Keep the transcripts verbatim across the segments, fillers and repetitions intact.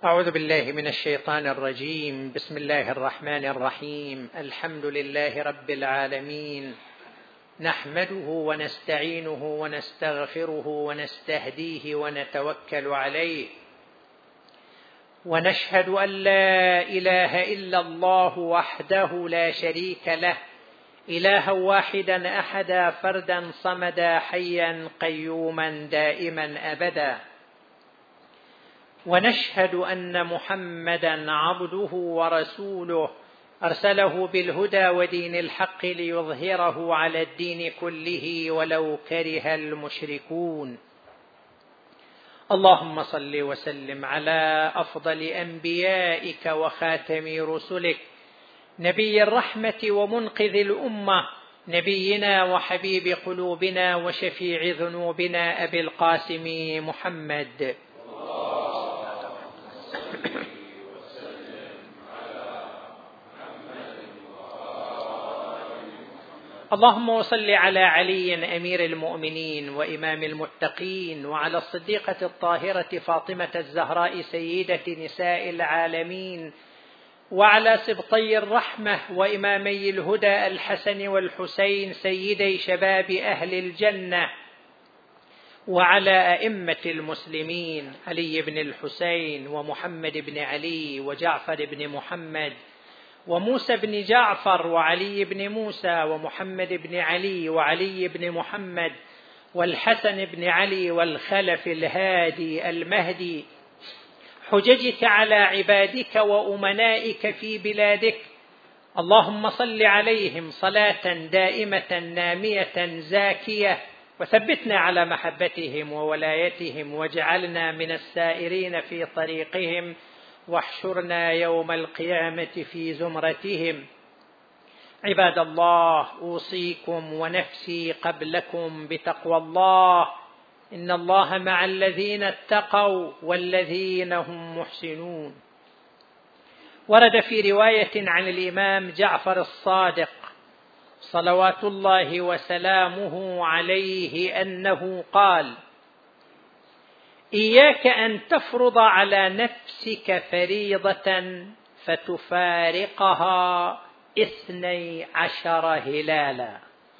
أعوذ بالله من الشيطان الرجيم. بسم الله الرحمن الرحيم. الحمد لله رب العالمين، نحمده ونستعينه ونستغفره ونستهديه ونتوكل عليه، ونشهد أن لا إله إلا الله وحده لا شريك له، إلها واحدا أحدا فردا صمدا حيا قيوما دائما أبدا. ونشهد أن محمدا عبده ورسوله، أرسله بالهدى ودين الحق ليظهره على الدين كله ولو كره المشركون. اللهم صل وسلم على أفضل أنبيائك وخاتم رسلك، نبي الرحمة ومنقذ الأمة، نبينا وحبيب قلوبنا وشفيع ذنوبنا أبي القاسم محمد. اللهم صل على علي أمير المؤمنين وإمام المتقين، وعلى الصديقة الطاهرة فاطمة الزهراء سيدة نساء العالمين، وعلى سبطي الرحمة وإمامي الهدى الحسن والحسين سيدي شباب أهل الجنة، وعلى أئمة المسلمين علي بن الحسين ومحمد بن علي وجعفر بن محمد وموسى بن جعفر وعلي بن موسى ومحمد بن علي وعلي بن محمد والحسن بن علي والخلف الهادي المهدي، حججك على عبادك وأمنائك في بلادك. اللهم صل عليهم صلاة دائمة نامية زاكية، وثبتنا على محبتهم وولايتهم، واجعلنا من السائرين في طريقهم، واحشرنا يوم القيامة في زمرتهم. عباد الله، أوصيكم ونفسي قبلكم بتقوى الله، إن الله مع الذين اتقوا والذين هم محسنون. ورد في رواية عن الإمام جعفر الصادق صلوات الله وسلامه عليه أنه قال: إياك أن تفرض على نفسك فريضة فتفارقها اثني عشر هلالا.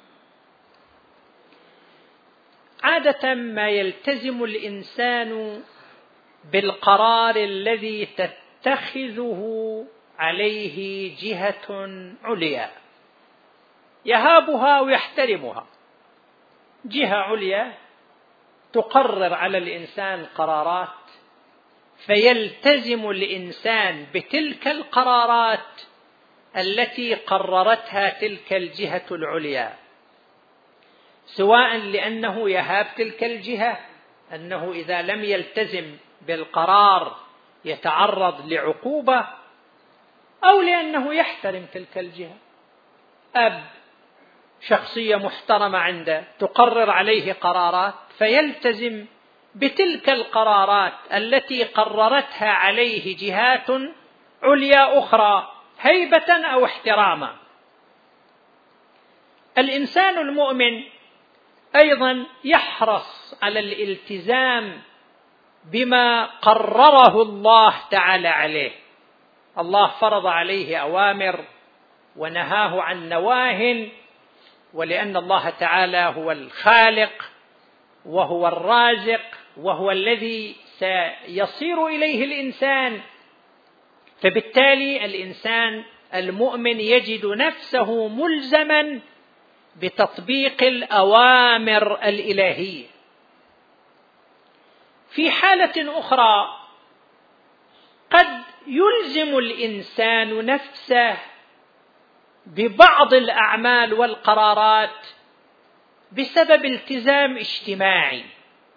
عادة ما يلتزم الإنسان بالقرار الذي تتخذه عليه جهة عليا يهابها ويحترمها، جهة عليا تقرر على الإنسان قرارات، فيلتزم الإنسان بتلك القرارات التي قررتها تلك الجهة العليا، سواء لأنه يهاب تلك الجهة، أنه إذا لم يلتزم بالقرار يتعرض لعقوبة، أو لأنه يحترم تلك الجهة. أب شخصية محترمة عنده تقرر عليه قرارات، فيلتزم بتلك القرارات التي قررتها عليه جهات عليا أخرى هيبة أو احتراما. الإنسان المؤمن أيضا يحرص على الالتزام بما قرره الله تعالى عليه. الله فرض عليه أوامر ونهاه عن نواه، ولأن الله تعالى هو الخالق وهو الرازق وهو الذي سيصير إليه الإنسان، فبالتالي الإنسان المؤمن يجد نفسه ملزما بتطبيق الأوامر الإلهية. في حالة أخرى قد يلزم الإنسان نفسه ببعض الأعمال والقرارات بسبب التزام اجتماعي،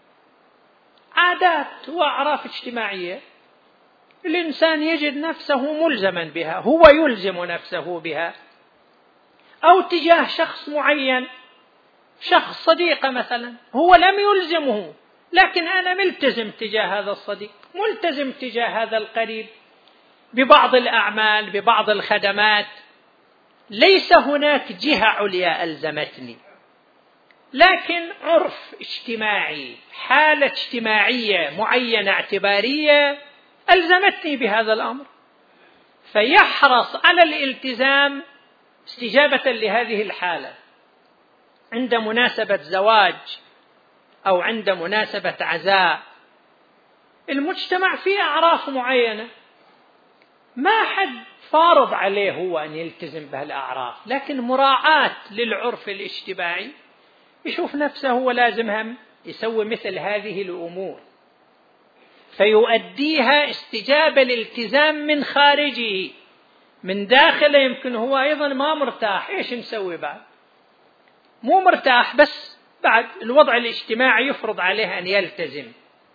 عادات وأعراف اجتماعية الإنسان يجد نفسه ملزما بها، هو يلزم نفسه بها، أو تجاه شخص معين، شخص صديق مثلا هو لم يلزمه، لكن أنا ملتزم تجاه هذا الصديق، ملتزم تجاه هذا القريب ببعض الأعمال ببعض الخدمات. ليس هناك جهة عليا ألزمتني، لكن عرف اجتماعي، حالة اجتماعية معينة اعتبارية ألزمتني بهذا الأمر، فيحرص على الالتزام استجابة لهذه الحالة. عند مناسبة زواج أو عند مناسبة عزاء، المجتمع فيه أعراف معينة ما حد فارض عليه هو أن يلتزم بهالأعراف، لكن مراعاة للعرف الاجتماعي يشوف نفسه هو لازمها يسوي مثل هذه الأمور، فيؤديها استجابة الالتزام من خارجه. من داخله يمكن هو أيضا ما مرتاح، إيش نسوي بعد؟ مو مرتاح، بس بعد الوضع الاجتماعي يفرض عليه أن يلتزم.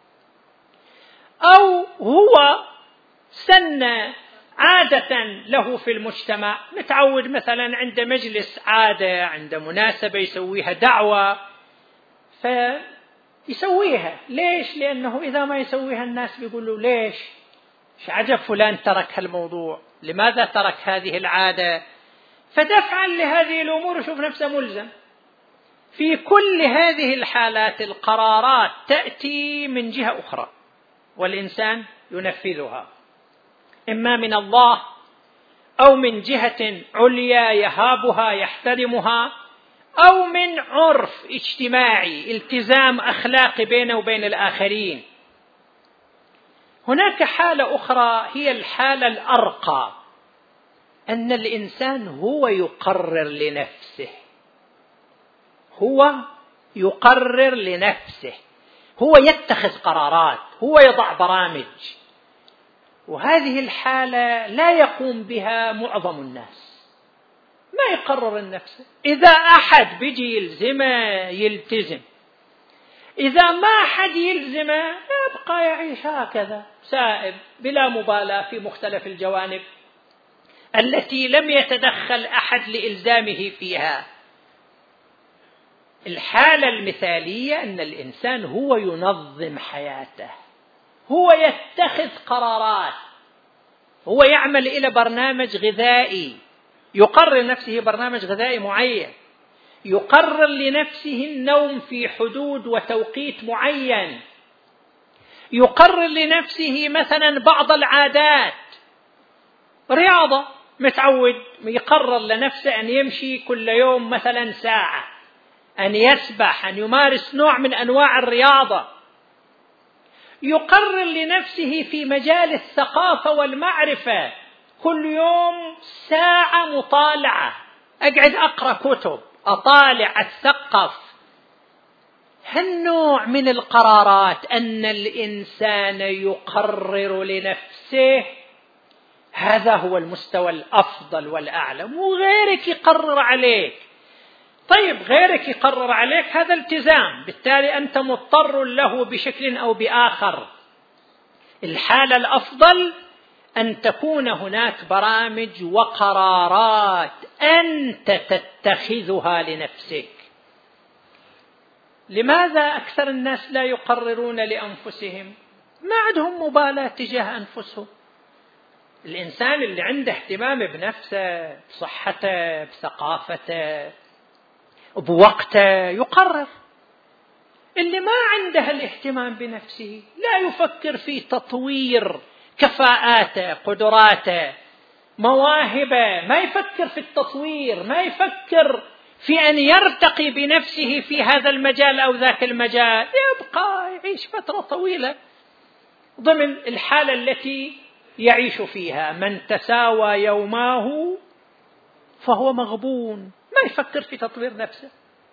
أو هو سن عادة له في المجتمع، متعود مثلا عند مجلس عادة، عند مناسبة يسويها دعوة فيسويها. ليش؟ لأنه إذا ما يسويها الناس بيقولوا ليش؟ إيش عجب فلان ترك هالموضوع، لماذا ترك هذه العادة؟ فدفعا لهذه الأمور يشوف نفسه ملزم. في كل هذه الحالات القرارات تأتي من جهة أخرى والإنسان ينفذها، إما من الله أو من جهة عليا يهابها يحترمها، أو من عرف اجتماعي، التزام أخلاقي بينه وبين الآخرين. هناك حالة أخرى هي الحالة الأرقى، أن الإنسان هو يقرر لنفسه، هو يقرر لنفسه، هو يتخذ قرارات، هو يضع برامج. وهذه الحالة لا يقوم بها معظم الناس، ما يقرر النفس. إذا أحد بيجي يلزمه يلتزم، إذا ما أحد يلزمه يبقى يعيش هكذا سائب بلا مبالاة في مختلف الجوانب التي لم يتدخل أحد لإلزامه فيها. الحالة المثالية أن الإنسان هو ينظم حياته، هو يتخذ قرارات، هو يعمل إلى برنامج غذائي، يقرر لنفسه برنامج غذائي معين، يقرر لنفسه النوم في حدود وتوقيت معين، يقرر لنفسه مثلا بعض العادات، رياضة متعود يقرر لنفسه أن يمشي كل يوم مثلا ساعة، أن يسبح، أن يمارس نوع من أنواع الرياضة، يقرر لنفسه في مجال الثقافة والمعرفة كل يوم ساعة مطالعة، أقعد أقرأ كتب، أطالع، أتثقف. هالنوع من القرارات أن الإنسان يقرر لنفسه، هذا هو المستوى الأفضل والأعلى، وغيرك يقرر عليك. طيب غيرك يقرر عليك، هذا التزام، بالتالي أنت مضطر له بشكل أو بآخر. الحالة الأفضل أن تكون هناك برامج وقرارات أنت تتخذها لنفسك. لماذا أكثر الناس لا يقررون لأنفسهم؟ ما عندهم مبالاة تجاه أنفسهم. الإنسان اللي عنده اهتمام بنفسه، بصحته، بثقافته، بوقته، يقرر. اللي ما عنده الاهتمام بنفسه لا يفكر في تطوير كفاءاته، قدراته، مواهبه، ما يفكر في التطوير، ما يفكر في أن يرتقي بنفسه في هذا المجال أو ذاك المجال، يبقى يعيش فترة طويلة ضمن الحالة التي يعيش فيها. من تساوى يوماه فهو مغبون، ما يفكر في تطوير نفسه.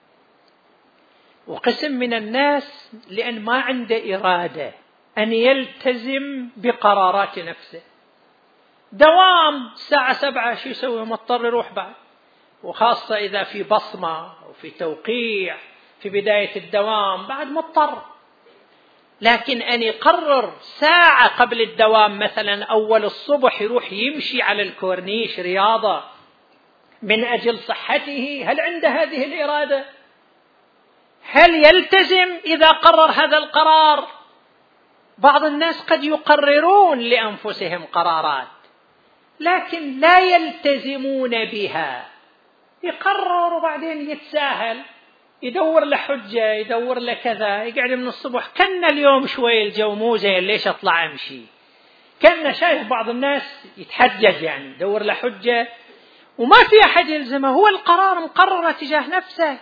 وقسم من الناس لأن ما عنده إرادة أن يلتزم بقرارات نفسه، دوام الساعة سبعة شو يسوي؟ مضطر يروح بعد، وخاصة إذا في بصمة أو في توقيع في بداية الدوام بعد مضطر. لكن أن يقرر ساعة قبل الدوام مثلا أول الصبح يروح يمشي على الكورنيش رياضة من أجل صحته، هل عنده هذه الإرادة؟ هل يلتزم إذا قرر هذا القرار؟ بعض الناس قد يقررون لأنفسهم قرارات لكن لا يلتزمون بها، يقرر وبعدين يتساهل، يدور له حجة، يدور له كذا، يقعد من الصبح كان اليوم شوي الجو مو زين، ليش أطلع أمشي؟ لأن شايف بعض الناس يتحجج، يعني يدور له حجة وما في أحد يلزمه، هو القرار مقرر تجاه نفسه.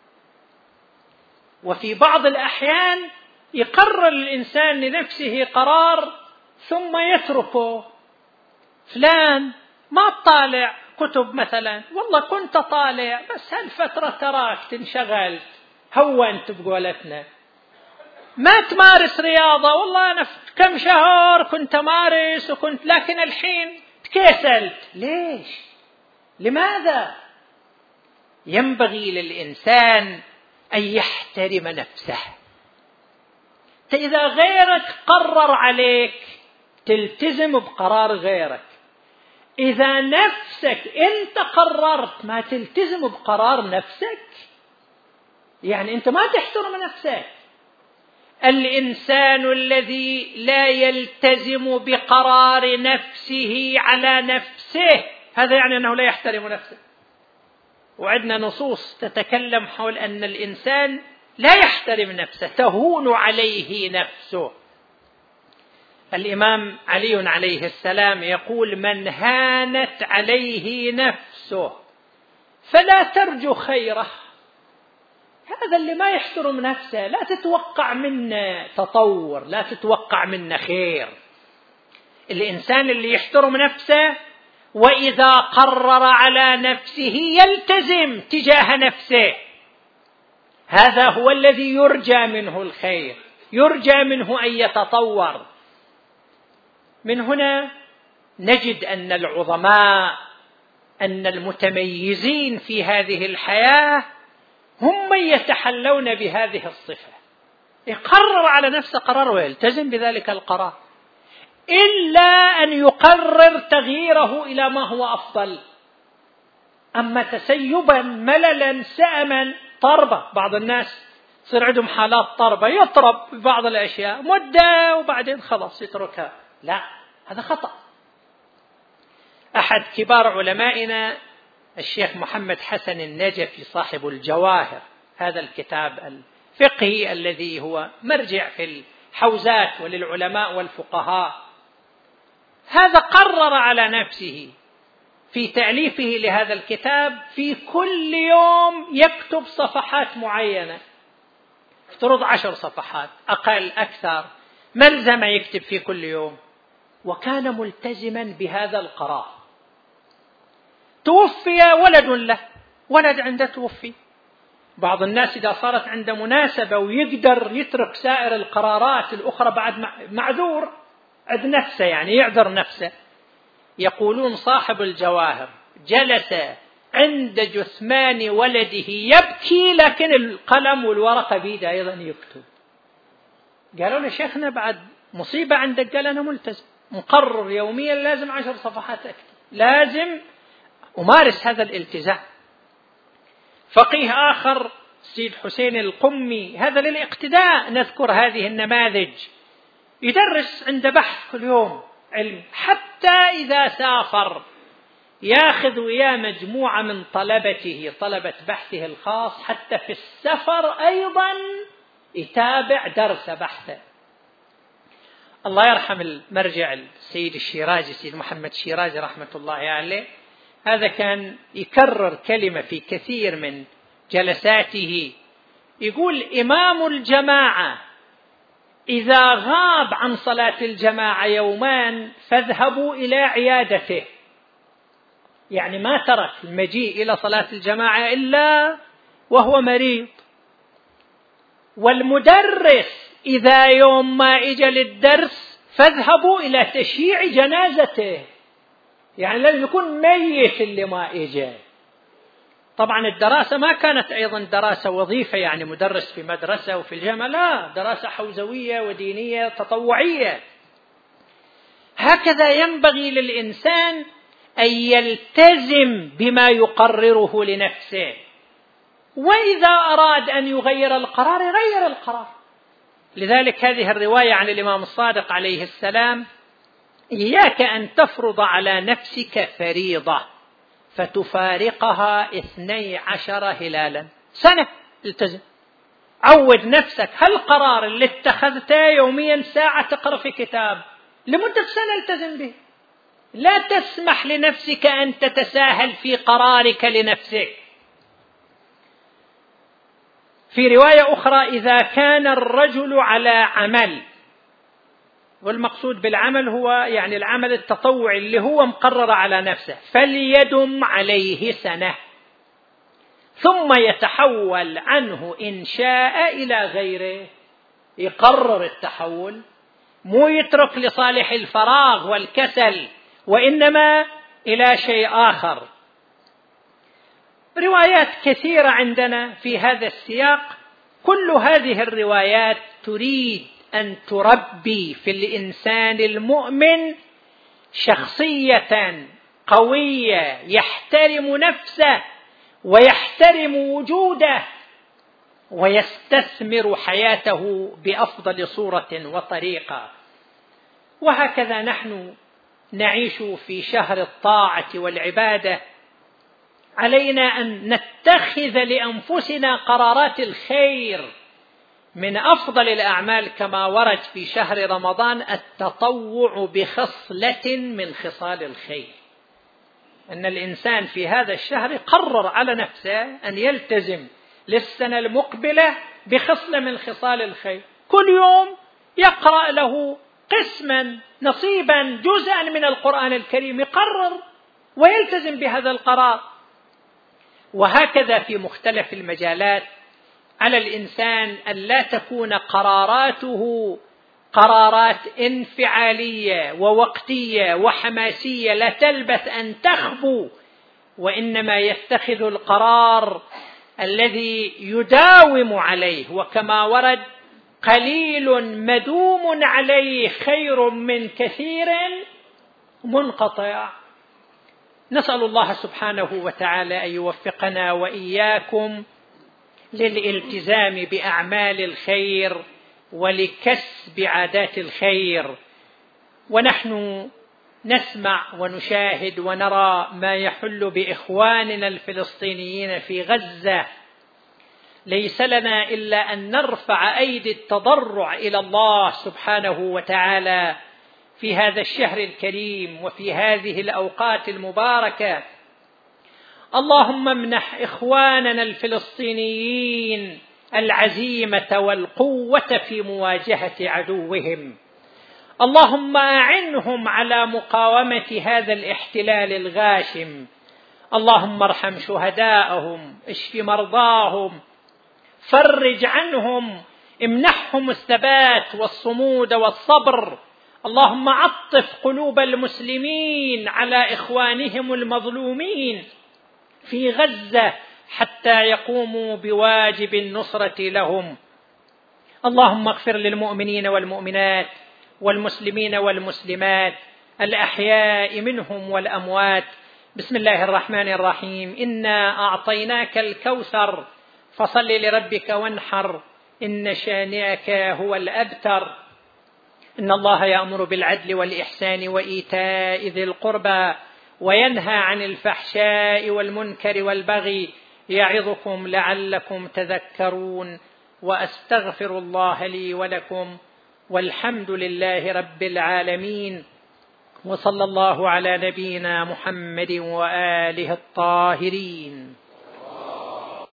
وفي بعض الأحيان يقرر الإنسان لنفسه قرار ثم يتركه. فلان ما تطالع كتب مثلا، والله كنت طالع بس هالفترة تراكت انشغلت هونت بقولتنا. ما تمارس رياضة، والله أنا كم شهر كنت أمارس وكنت، لكن الحين تكسلت. ليش؟ لماذا؟ ينبغي للإنسان أن يحترم نفسه. إذا غيرك قرر عليك تلتزم بقرار غيرك، إذا نفسك أنت قررت ما تلتزم بقرار نفسك، يعني أنت ما تحترم نفسك. الإنسان الذي لا يلتزم بقرار نفسه على نفسه هذا يعني أنه لا يحترم نفسه. وعندنا نصوص تتكلم حول أن الإنسان لا يحترم نفسه، تهون عليه نفسه. الإمام علي عليه السلام يقول: من هانت عليه نفسه فلا ترجو خيره. هذا اللي ما يحترم نفسه لا تتوقع منه تطور، لا تتوقع منه خير. الإنسان اللي يحترم نفسه وإذا قرر على نفسه يلتزم تجاه نفسه، هذا هو الذي يرجى منه الخير، يرجى منه أن يتطور. من هنا نجد أن العظماء، أن المتميزين في هذه الحياة هم من يتحلون بهذه الصفة. يقرر على نفسه قرار ويلتزم بذلك القرار، إلا أن يقرر تغييره إلى ما هو أفضل. أما تسيبا مللا سأما طربة، بعض الناس صير عندهم حالات طربة، يطرب بعض الأشياء مدة وبعدين خلاص يتركها. لا، هذا خطأ. أحد كبار علمائنا الشيخ محمد حسن النجفي صاحب الجواهر، هذا الكتاب الفقهي الذي هو مرجع في الحوزات وللعلماء والفقهاء، هذا قرر على نفسه في تأليفه لهذا الكتاب في كل يوم يكتب صفحات معينة، افترض عشر صفحات أقل أكثر، ملزم يكتب في كل يوم، وكان ملتزما بهذا القرار. توفي ولد له، ولد عنده توفي. بعض الناس إذا صارت عنده مناسبة ويقدر يترك سائر القرارات الأخرى بعد معذور عند نفسه، يعني يعذر نفسه. يقولون صاحب الجواهر جلس عند جثمان ولده يبكي، لكن القلم والورقة بيده أيضا يكتب. قالوا له شيخنا بعد مصيبة عندك؟ قال أنا ملتزم مقرر يوميا لازم عشر صفحات أكتب، لازم أمارس هذا الالتزام. فقيه آخر سيد حسين القمي، هذا للاقتداء نذكر هذه النماذج، يدرس عند بحث كل يوم علم، حتى إذا سافر ياخذ وياه مجموعة من طلبته، طلبة بحثه الخاص، حتى في السفر أيضا يتابع درس بحثه. الله يرحم المرجع السيد الشيرازي، سيد محمد الشيرازي رحمة الله عليه، هذا كان يكرر كلمة في كثير من جلساته، يقول: إمام الجماعة إذا غاب عن صلاة الجماعة يومان فاذهبوا إلى عيادته، يعني ما ترك المجيء إلى صلاة الجماعة إلا وهو مريض. والمدرس إذا يوم ما إجى للدرس فاذهبوا إلى تشييع جنازته، يعني لازم يكون ميت اللي ما إجى. طبعا الدراسة ما كانت أيضا دراسة وظيفة، يعني مدرس في مدرسة وفي الجامعة، لا، دراسة حوزوية ودينية تطوعية. هكذا ينبغي للإنسان أن يلتزم بما يقرره لنفسه، وإذا أراد أن يغير القرار يغير القرار. لذلك هذه الرواية عن الإمام الصادق عليه السلام: إياك أن تفرض على نفسك فريضة فتفارقها اثني عشر هلالا، سنة التزم، عود نفسك هالقرار اللي اتخذته يوميا ساعة تقرأ في كتاب، لمدة سنة التزم به. لا تسمح لنفسك أن تتساهل في قرارك لنفسك. في رواية أخرى: إذا كان الرجل على عمل، والمقصود بالعمل هو يعني العمل التطوعي اللي هو مقرر على نفسه، فليدم عليه سنة ثم يتحول عنه إن شاء إلى غيره. يقرر التحول، مو يترك لصالح الفراغ والكسل، وإنما إلى شيء آخر. روايات كثيرة عندنا في هذا السياق، كل هذه الروايات تريد أن تربي في الإنسان المؤمن شخصية قوية يحترم نفسه ويحترم وجوده ويستثمر حياته بأفضل صورة وطريقة. وهكذا نحن نعيش في شهر الطاعة والعبادة. علينا أن نتخذ لأنفسنا قرارات الخير. من أفضل الأعمال كما ورد في شهر رمضان التطوع بخصلة من خصال الخير، أن الإنسان في هذا الشهر قرر على نفسه أن يلتزم للسنة المقبلة بخصلة من خصال الخير. كل يوم يقرأ له قسما نصيبا جزءا من القرآن الكريم، يقرر ويلتزم بهذا القرار. وهكذا في مختلف المجالات على الإنسان أن لا تكون قراراته قرارات انفعالية ووقتية وحماسية لا تلبث أن تخبو، وإنما يتخذ القرار الذي يداوم عليه. وكما ورد: قليل مدوم عليه خير من كثير منقطع. نسأل الله سبحانه وتعالى أن يوفقنا وإياكم للالتزام بأعمال الخير ولكسب عادات الخير. ونحن نسمع ونشاهد ونرى ما يحل بإخواننا الفلسطينيين في غزة. ليس لنا إلا أن نرفع أيدي التضرع إلى الله سبحانه وتعالى في هذا الشهر الكريم وفي هذه الأوقات المباركة. اللهم امنح إخواننا الفلسطينيين العزيمة والقوة في مواجهة عدوهم. اللهم أعنهم على مقاومة هذا الاحتلال الغاشم. اللهم ارحم شهداءهم، اشف مرضاهم، فرج عنهم، امنحهم الثبات والصمود والصبر. اللهم عطف قلوب المسلمين على إخوانهم المظلومين في غزة حتى يقوموا بواجب النصرة لهم. اللهم اغفر للمؤمنين والمؤمنات والمسلمين والمسلمات الأحياء منهم والأموات. بسم الله الرحمن الرحيم. إنا أعطيناك الكوثر فصل لربك وانحر، إن شانئك هو الأبتر. إن الله يأمر بالعدل والإحسان وإيتاء ذي القربى وينهى عن الفحشاء والمنكر والبغي، يعظكم لعلكم تذكرون. وأستغفر الله لي ولكم، والحمد لله رب العالمين، وصلى الله على نبينا محمد وآله الطاهرين.